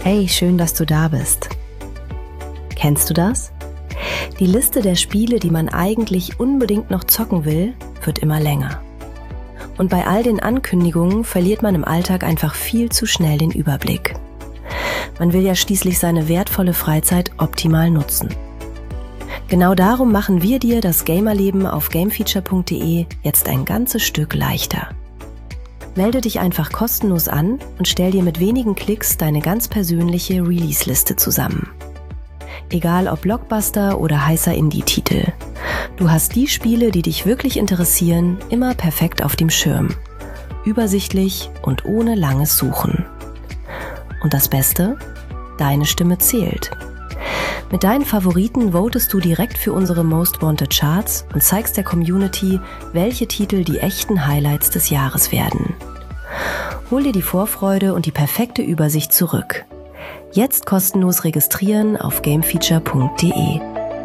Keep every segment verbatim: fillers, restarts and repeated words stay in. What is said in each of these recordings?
Hey, schön, dass du da bist. Kennst du das? Die Liste der Spiele, die man eigentlich unbedingt noch zocken will, wird immer länger. Und bei all den Ankündigungen verliert man im Alltag einfach viel zu schnell den Überblick. Man will ja schließlich seine wertvolle Freizeit optimal nutzen. Genau darum machen wir dir das Gamerleben auf gamefeature punkt de jetzt ein ganzes Stück leichter. Melde dich einfach kostenlos an und stell dir mit wenigen Klicks deine ganz persönliche Release-Liste zusammen. Egal ob Blockbuster oder heißer Indie-Titel. Du hast die Spiele, die dich wirklich interessieren, immer perfekt auf dem Schirm. Übersichtlich und ohne langes Suchen. Und das Beste? Deine Stimme zählt. Mit deinen Favoriten votest du direkt für unsere Most Wanted Charts und zeigst der Community, welche Titel die echten Highlights des Jahres werden. Hol dir die Vorfreude und die perfekte Übersicht zurück. Jetzt kostenlos registrieren auf gamefeature punkt de.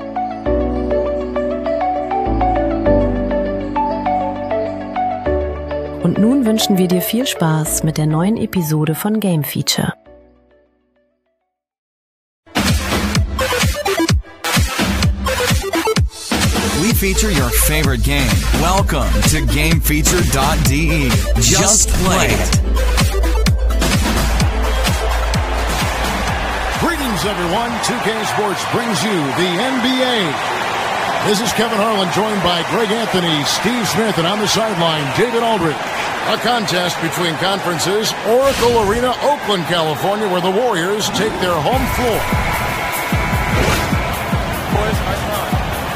Und nun wünschen wir dir viel Spaß mit der neuen Episode von Game Feature. We feature your favorite game. Welcome to game feature dot de. Just play it. Greetings, everyone. two K Sports brings you the N B A. This is Kevin Harlan, joined by Greg Anthony, Steve Smith, and on the sideline, David Aldridge. A contest between conferences, Oracle Arena, Oakland, California, where the Warriors take their home floor. Boys, nice run.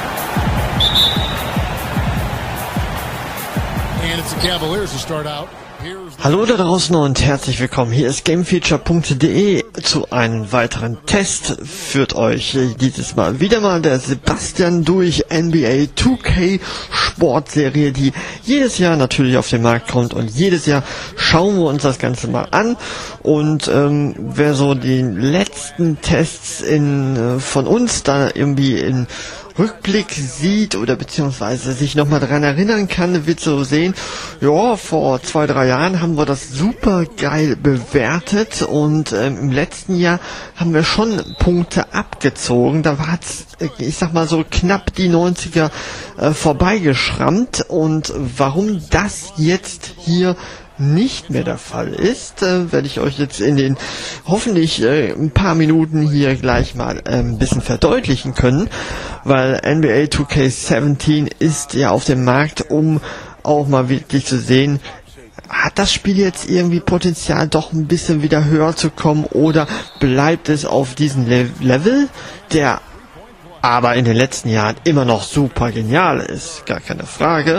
And it's the Cavaliers to start out. Hallo da draußen und herzlich willkommen. Hier ist gamefeature punkt de zu einem weiteren Test. Führt euch dieses Mal wieder mal der Sebastian durch N B A two K Sportserie, die jedes Jahr natürlich auf den Markt kommt, und jedes Jahr schauen wir uns das Ganze mal an. Und ähm, wer so die letzten Tests in äh, von uns da irgendwie in Rückblick sieht oder beziehungsweise sich nochmal daran erinnern kann, wird so sehen, ja, vor zwei, drei Jahren haben wir das super geil bewertet, und ähm, im letzten Jahr haben wir schon Punkte abgezogen. Da war es, ich sag mal so, knapp die neunziger äh, vorbeigeschrammt, und warum das jetzt hier nicht mehr der Fall ist, äh, werde ich euch jetzt in den hoffentlich äh, ein paar Minuten hier gleich mal äh, ein bisschen verdeutlichen können, weil N B A two K seventeen ist ja auf dem Markt, um auch mal wirklich zu sehen, hat das Spiel jetzt irgendwie Potenzial, doch ein bisschen wieder höher zu kommen, oder bleibt es auf diesem Le- Level, der aber in den letzten Jahren immer noch super genial ist, gar keine Frage.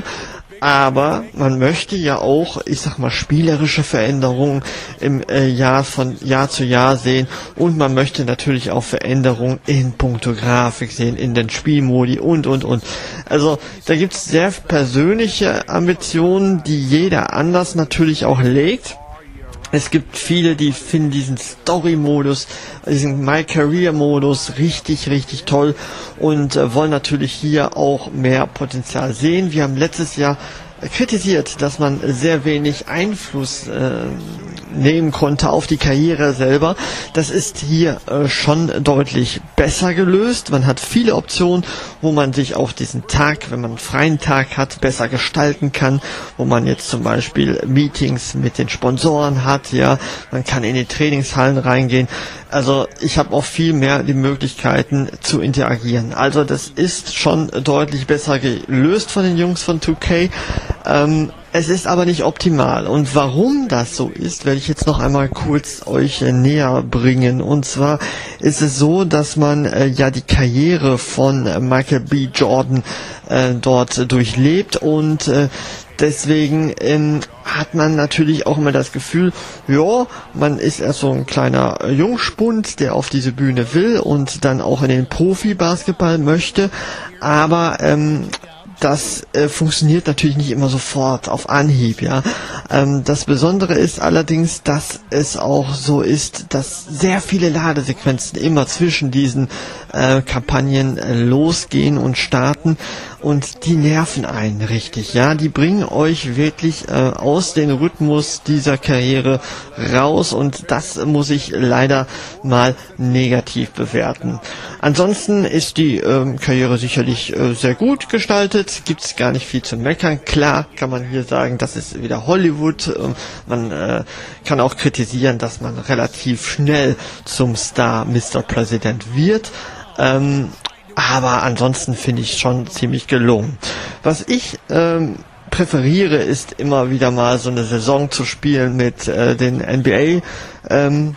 Aber man möchte ja auch, ich sag mal, spielerische Veränderungen im äh, Jahr von Jahr zu Jahr sehen, und man möchte natürlich auch Veränderungen in puncto Grafik sehen, in den Spielmodi und und und. Also da gibt's sehr persönliche Ambitionen, die jeder anders natürlich auch legt. Es gibt viele, die finden diesen Story-Modus, diesen My-Career-Modus richtig, richtig toll, und äh, wollen natürlich hier auch mehr Potenzial sehen. Wir haben letztes Jahr kritisiert, dass man sehr wenig Einfluss äh, nehmen konnte auf die Karriere selber. Das ist hier äh, schon deutlich besser gelöst. Man hat viele Optionen, wo man sich auch diesen Tag, wenn man einen freien Tag hat, besser gestalten kann, wo man jetzt zum Beispiel Meetings mit den Sponsoren hat, ja, man kann in die Trainingshallen reingehen. Also ich habe auch viel mehr die Möglichkeiten zu interagieren. Also das ist schon deutlich besser gelöst von den Jungs von two K. Ähm, es ist aber nicht optimal. Und warum das so ist, werde ich jetzt noch einmal kurz euch äh, näher bringen. Und zwar ist es so, dass man äh, ja die Karriere von äh, Michael B. Jordan äh, dort durchlebt, und äh, deswegen ähm, hat man natürlich auch immer das Gefühl, ja, man ist erst so ein kleiner äh, Jungspund, der auf diese Bühne will und dann auch in den Profi-Basketball möchte, aber ähm, das äh, funktioniert natürlich nicht immer sofort auf Anhieb, ja. Ähm, das Besondere ist allerdings, dass es auch so ist, dass sehr viele Ladesequenzen immer zwischen diesen äh, Kampagnen äh, losgehen und starten und die nerven einen richtig, ja, die bringen euch wirklich äh, aus dem Rhythmus dieser Karriere raus und das muss ich leider mal negativ bewerten. Ansonsten ist die ähm, Karriere sicherlich äh, sehr gut gestaltet, gibt's gar nicht viel zu meckern. Klar kann man hier sagen, das ist wieder Hollywood, äh, man äh, kann auch kritisieren, dass man relativ schnell zum Star Mister President wird, ähm, aber ansonsten finde ich schon ziemlich gelungen. Was ich ähm, präferiere, ist immer wieder mal so eine Saison zu spielen mit äh, den N B A ähm,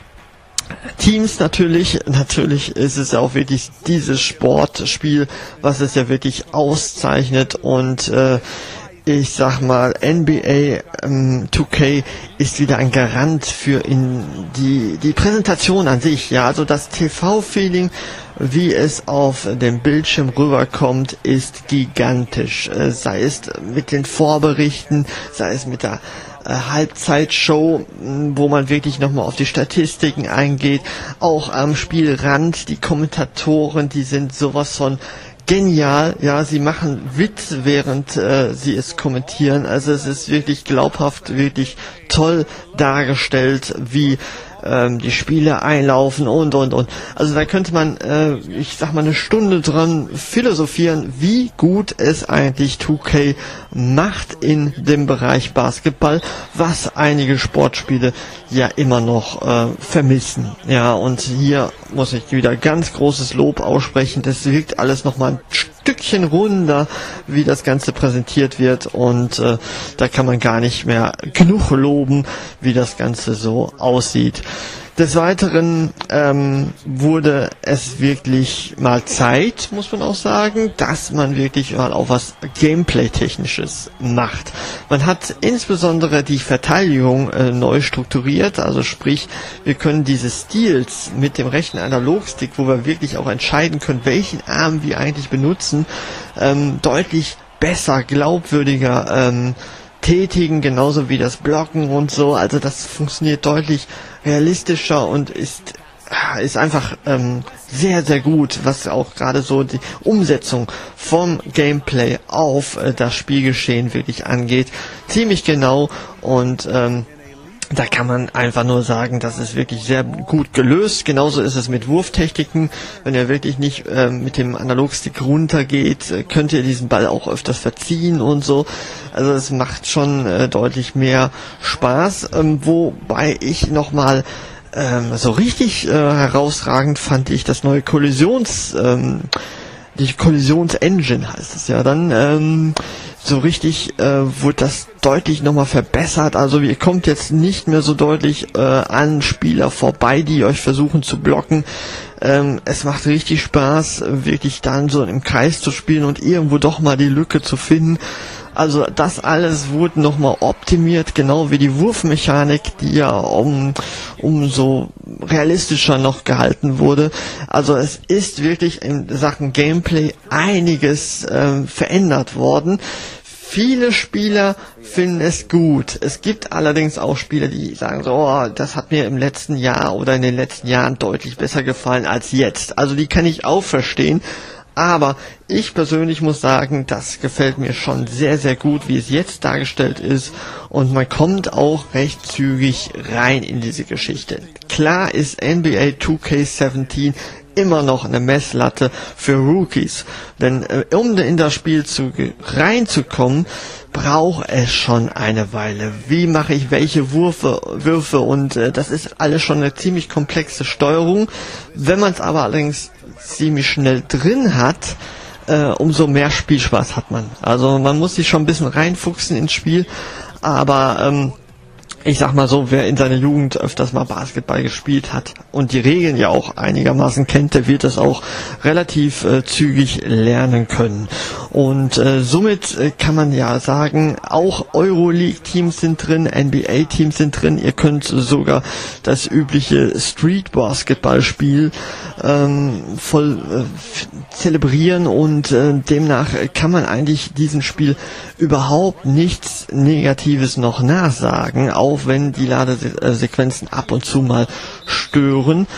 Teams natürlich. Natürlich ist es ja auch wirklich dieses Sportspiel, was es ja wirklich auszeichnet und äh, ich sag mal, N B A ähm, zwei K ist wieder ein Garant für in die die Präsentation an sich, ja, also das T V-Feeling, wie es auf dem Bildschirm rüberkommt, ist gigantisch. Äh, sei es mit den Vorberichten, sei es mit der äh, Halbzeitshow, wo man wirklich nochmal auf die Statistiken eingeht, auch am Spielrand, die Kommentatoren, die sind sowas von genial, ja, sie machen Witz, während äh, sie es kommentieren, also es ist wirklich glaubhaft, wirklich toll dargestellt, wie ähm, die Spiele einlaufen und, und, und. Also da könnte man, äh, ich sag mal, eine Stunde dran philosophieren, wie gut es eigentlich zwei K macht in dem Bereich Basketball, was einige Sportspiele ja immer noch äh, vermissen. Ja, und hier muss ich wieder ganz großes Lob aussprechen. Das wirkt alles nochmal ein Stückchen runder, wie das Ganze präsentiert wird, und äh, da kann man gar nicht mehr genug loben, wie das Ganze so aussieht. Des Weiteren ähm, wurde es wirklich mal Zeit, muss man auch sagen, dass man wirklich mal auch was Gameplay-Technisches macht. Man hat insbesondere die Verteidigung äh, neu strukturiert, also sprich, wir können diese Steals mit dem rechten Analogstick, wo wir wirklich auch entscheiden können, welchen Arm wir eigentlich benutzen, ähm, deutlich besser, glaubwürdiger ähm, tätigen, genauso wie das Blocken und so. Also das funktioniert deutlich realistischer und ist ist einfach ähm, sehr, sehr gut, was auch gerade so die Umsetzung vom Gameplay auf äh, das Spielgeschehen wirklich angeht. Ziemlich genau, und ähm, da kann man einfach nur sagen, das ist wirklich sehr gut gelöst. Genauso ist es mit Wurftechniken. Wenn ihr wirklich nicht äh, mit dem Analogstick runtergeht, äh, könnt ihr diesen Ball auch öfters verziehen und so. Also es macht schon äh, deutlich mehr Spaß. Ähm, wobei ich nochmal ähm, so richtig äh, herausragend fand ich das neue Kollisions... Ähm, die Kollisions-Engine heißt es ja dann. Ähm, so richtig äh, wurde das deutlich nochmal verbessert. Also ihr kommt jetzt nicht mehr so deutlich äh, an Spieler vorbei, die euch versuchen zu blocken. Ähm, es macht richtig Spaß, wirklich dann so im Kreis zu spielen und irgendwo doch mal die Lücke zu finden. Also das alles wurde nochmal optimiert, genau wie die Wurfmechanik, die ja um, umso realistischer noch gehalten wurde. Also es ist wirklich in Sachen Gameplay einiges äh, verändert worden. Viele Spieler finden es gut. Es gibt allerdings auch Spieler, die sagen so, oh, das hat mir im letzten Jahr oder in den letzten Jahren deutlich besser gefallen als jetzt. Also die kann ich auch verstehen. Aber ich persönlich muss sagen, das gefällt mir schon sehr, sehr gut, wie es jetzt dargestellt ist. Und man kommt auch recht zügig rein in diese Geschichte. Klar ist N B A zwei K siebzehn immer noch eine Messlatte für Rookies. Denn äh, um in das Spiel zu, reinzukommen, braucht es schon eine Weile. Wie mache ich welche Würfe, Würfe und äh, das ist alles schon eine ziemlich komplexe Steuerung. Wenn man es aber allerdings ziemlich schnell drin hat, äh, umso mehr Spielspaß hat man. Also man muss sich schon ein bisschen reinfuchsen ins Spiel, aber ähm, ich sag mal so, wer in seiner Jugend öfters mal Basketball gespielt hat und die Regeln ja auch einigermaßen kennt, der wird das auch relativ äh, zügig lernen können. Und äh, somit äh, kann man ja sagen, auch Euroleague-Teams sind drin, N B A-Teams sind drin. Ihr könnt sogar das übliche Street-Basketball-Spiel ähm, voll äh, zelebrieren, und äh, demnach kann man eigentlich diesem Spiel überhaupt nichts Negatives noch nachsagen, auch wenn die Ladesequenzen ab und zu mal stören.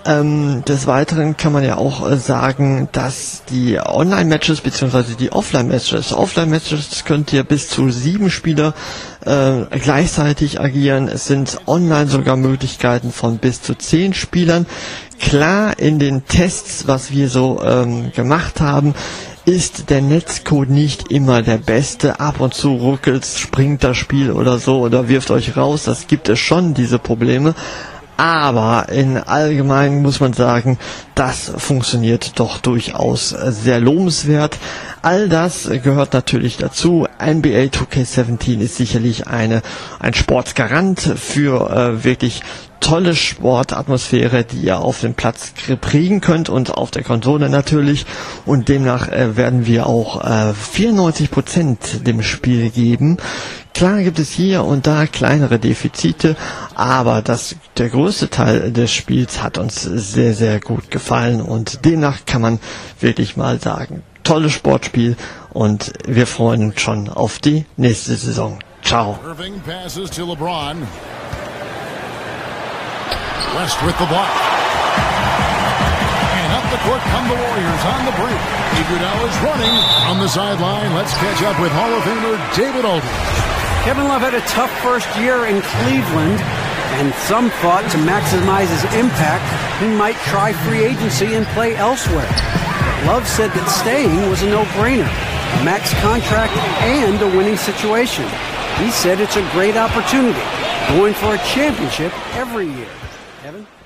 Ähm, des Weiteren kann man ja auch äh, sagen, dass die Online-Matches bzw. die Offline-Matches, Offline-Matches könnt ihr bis zu sieben Spieler äh, gleichzeitig agieren. Es sind online sogar Möglichkeiten von bis zu zehn Spielern. Klar, in den Tests, was wir so ähm, gemacht haben, ist der Netzcode nicht immer der beste. Ab und zu ruckelt, springt das Spiel oder so oder wirft euch raus. Das gibt es schon, diese Probleme. Aber in allgemein muss man sagen, das funktioniert doch durchaus sehr lobenswert. All das gehört natürlich dazu. N B A two K seventeen ist sicherlich eine ein Sportsgarant für äh, wirklich tolle Sportatmosphäre, die ihr auf dem Platz kriegen könnt und auf der Konsole natürlich. Und demnach äh, werden wir auch äh, vierundneunzig Prozent dem Spiel geben. Klar gibt es hier und da kleinere Defizite, aber das, der größte Teil des Spiels hat uns sehr, sehr gut gefallen und demnach kann man wirklich mal sagen, tolles Sportspiel und wir freuen uns schon auf die nächste Saison. Ciao. Irving passes to LeBron. West with the block. And up the court come the Warriors on the break. Iguodala is running on the sideline. Let's catch up with Hall of Famer David Aldridge. Kevin Love had a tough first year in Cleveland, and some thought to maximize his impact, he might try free agency and play elsewhere. But Love said that staying was a no-brainer, a max contract and a winning situation. He said it's a great opportunity, going for a championship every year. Kevin?